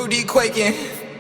booty quaking.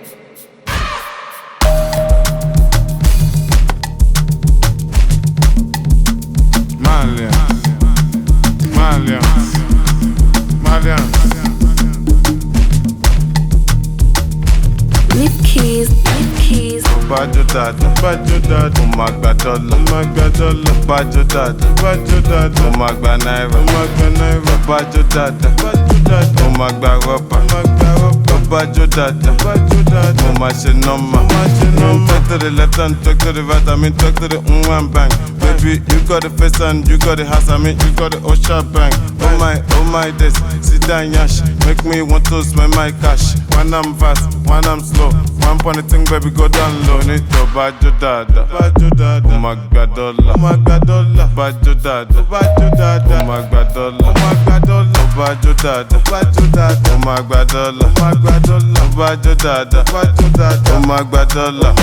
Lip keys. Bajo dada, o ma gba dollar, bajo dada, o ma gba naira, bajo dada, o ma gba rubber, bajo dada, o ma ṣe normal. Talk to the left and talk to the right, I mean talk to the one bang. Baby, you got the face and you got the house, I mean you got the Osha bang. Oh my days, sit down yash, make me want to spend my cash. When I'm fast, when I'm slow, one funny thing baby go down low. Need to bajo dada, o ma gba dollar, bajo dada, o ma gba dollar, bajo dada, o ma gba dollar, bajo dada, o ma gba dollar.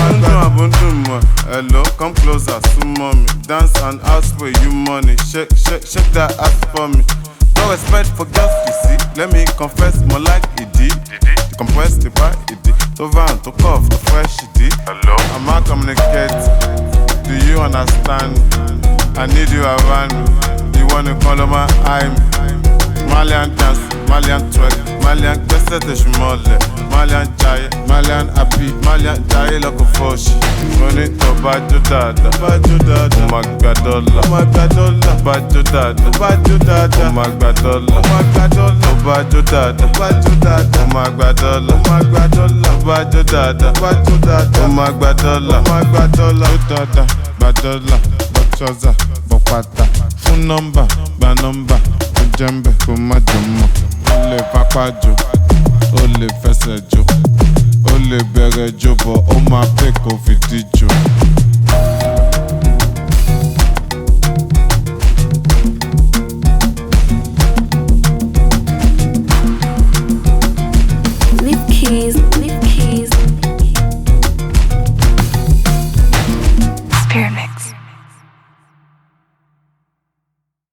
Hello, come closer, sumo me. Dance and ask for you money. Shake that ass for me. No respect for girls, you see. Let me confess, more like it did. Compress the bar, it did. To van, to cough, to fresh, it did. Hello, I'm not communicate. Do you understand? I need you around me. You wanna call on my I'm Malian dance, Malian twerk, Malian gbẹ́sẹ̀ tẹ̀sù mọ́lẹ̀, Malian jayé, Malian happy, Malian jayé lọ́kọ̀ fọ́ọ̀ṣì. Mo ní tọ́ bajo dada, o ma gba dọ́là, bajo dada, o ma gba dọ́là, bajo dada, o ma gba dọ́là, bajo dada, o ma gba dọ́là, gba dọ́là, bọ́ trọ́sà, bọ́ pátá, fún nọ́mbà, gba nọ́mbà. Jẹ́mbẹ̀ kó má jọ mọ̀, ó lè pápá jò, ó lè fẹsẹ̀ jò, ó lè bẹ̀rẹ̀ jò bọ̀, ó máa pè kó fìdí jò.